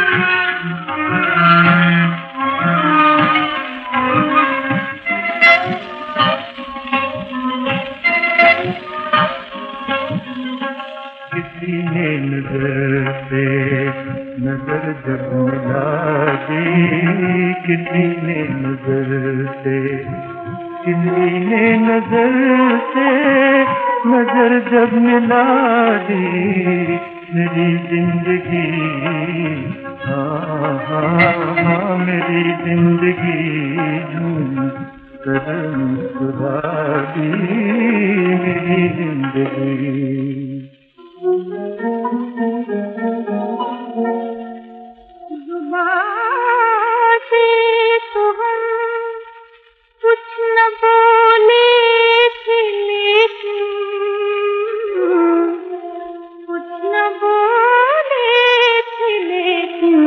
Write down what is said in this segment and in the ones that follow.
किसी ने नजर से नजर जब मिला दी, किसी ने नजर से, किसी ने नजर से नजर जब मिला दी, मेरी जिंदगी, हाँ हाँ हाँ मेरी जिंदगी मुस्कुरा दी, मेरी जिंदगी। जुबां से तो हम कुछ न बोले थे, लेकिन कुछ न बोले थे, लेकिन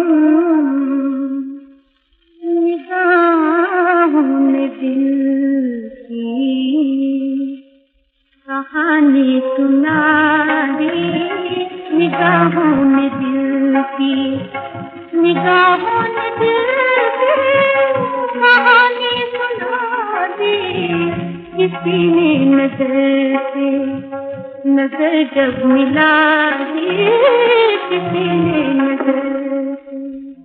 निगाहों ने दिल की कहानी सुना दी, निगाहों ने दिल की, निगाहों ने दिल की कहानी सुना दी। किसी ने नजर से नजर जब मिला दी, किसी ने नजर से।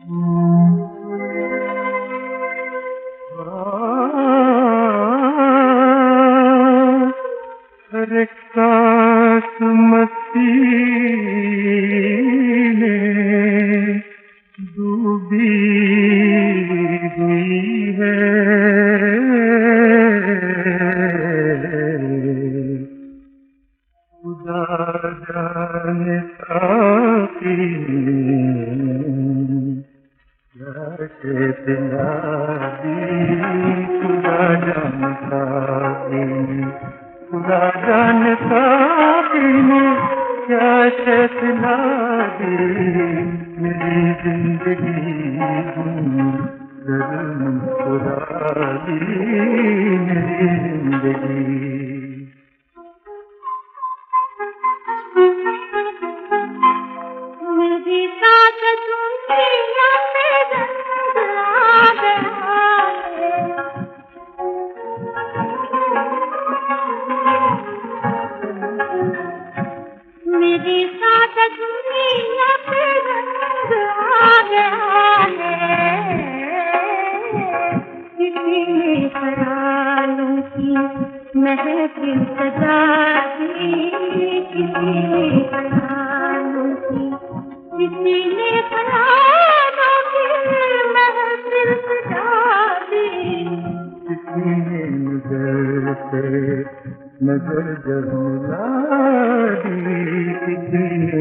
हर एक सांस मस्ती में डूबी हुई है, खुदा जाने साकी कैसे पिला दी, खुदा जाने साकी, खुदा जाने साकी ने कैसे पिला दी, मेरी जिंदगी मुस्कुरा दी, मेरी जिंदगी। मेरी साथ दुनिया में रंग आ गया है, मेरी साथ दुनिया पे रंग आ गया है। किसी ने ख्यालों की महफिल सजा दी, किसी ने ख्यालों की, किसी ने ख्यालों की महफिल सजा दी। किसी ने नजर से नजर जब मिला दी, किसी ने